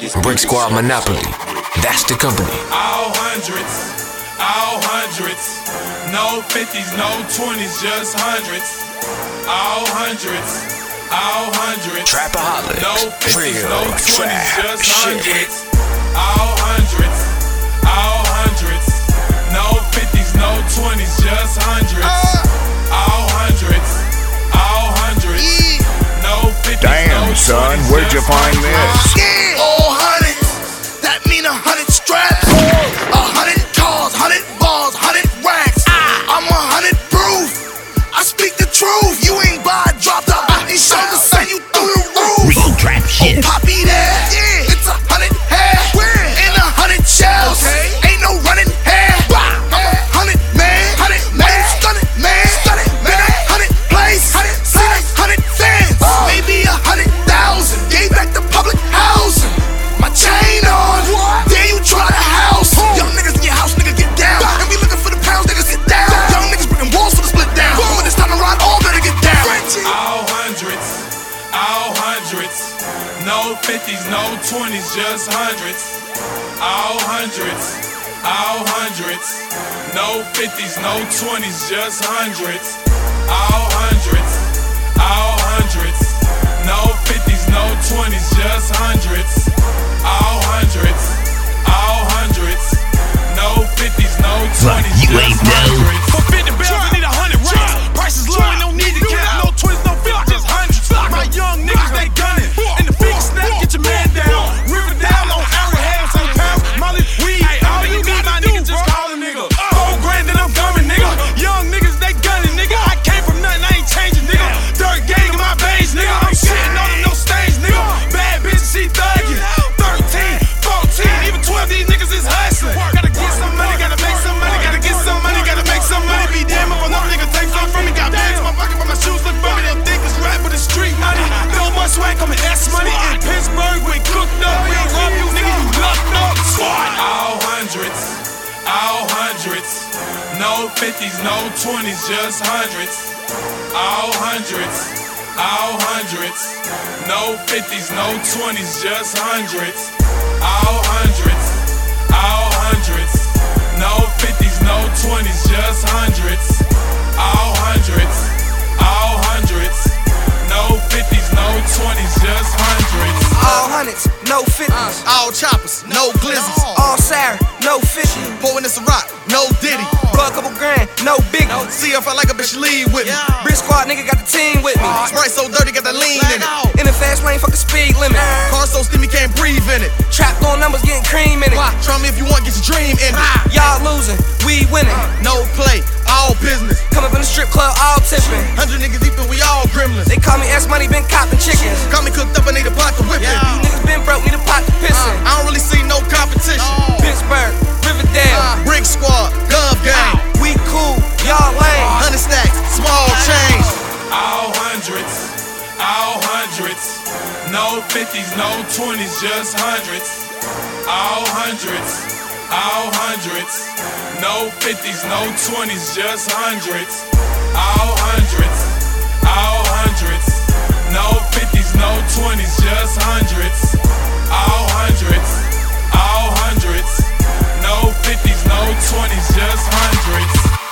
Brick Squad Monopoly, that's the company. All hundreds, no 50s, no 20s, just hundreds. All hundreds, Trapaholics, no 50s, real no 20s, trap just shit. hundreds. All hundreds, no 50s, no 20s, just hundreds. All hundreds, no 50s, Damn, no 20s, son, where'd you just find hundreds. this? All hundreds, that mean 100 straps, 100 cars, 100 balls, 100 racks. I'm 100 proof, I speak the truth. You ain't buy, dropped up, and show the sun you through the roof. Real trap shit. Oh, Poppy there, it's 100 hair, and 100 shells. Ain't no running hair. I'm 100 man, stunning man, been 100 place, 100 fans, maybe 100,000. Gave back the public housing. My chain on, dare you try the house? Young niggas in your house, nigga get down. And we looking for the pounds, niggas sit down. Young niggas breaking walls for the split down. When it's time to ride, all better get down. All hundreds, no 50s, no 20s, just hundreds. All hundreds, no 50s, no 20s, just hundreds. All hundreds, no 50s, no 20s, just hundreds. All hundreds, no 50s, no 20s, You just ain't know. hundreds. For 50 bills, I need 100 racks. Prices low, ain't no need to cap. No 20s, no 50s, just hundreds. My young niggas, they gunning. In the big snap, get your man down. River down on Aaron Hale, St. Pounds. Molly, weed, all you need, my nigga, just call a nigga. 4 grand, then I'm coming, nigga. Young niggas, they gunning, nigga. I came from nothing, I ain't changing, nigga. Dirt gang in my veins, nigga. I'm shitting on them, no stains, nigga. Bad bitch, she thugging. 13, 14, even 12, these niggas is hustling. Gotta get some money, gotta make some money, gotta get some money, gotta make some money. Be damn if another nigga take some from me. Got bags in my pocket, but my shoes look funny. They think it's rap, but it's street money. No more swag, coming S money. In Pittsburgh, we cooked up. We ain't rob you, nigga, you lucked up. All hundreds, no 50s, no 20s, just hundreds. All hundreds, no 50s, no 20s, just hundreds. All hundreds, no 50s, no 20s, just hundreds. All hundreds, no 50s, no 20s, just hundreds. All hundreds, no 50s. All choppers, no glizzes. All Sarah, no 50. Pouring this a rock, no Diddy. Blow a couple grand, no biggie. See if I like a bitch, lead with me. Brick Squad nigga got the team with me. Sprite so dirty, got that lean in it. In the fast lane, fuck the speed limit. Car so steamy, can't breathe in it. Trap on numbers, getting cream in it. Try me if you want, get your dream in it. Y'all losing, we winning. No play, all business. Come up in the strip club, all tipping. 100 niggas deep and we all gremlins. They call me S-Money, been copping chickens. Got me cooked up, I need a pot to whip it. You niggas been broke, need a pot to piss in. I don't really see no competition. Pittsburgh, Riverdale, Brick Squad, Gov Gang. we cool, y'all lame. 100 stacks, small change. All hundreds, no 50s, no 20s, just hundreds. All hundreds, no 50s, no 20s, just hundreds. All hundreds, no 50s, no 20s, just hundreds. All hundreds, no 50s, no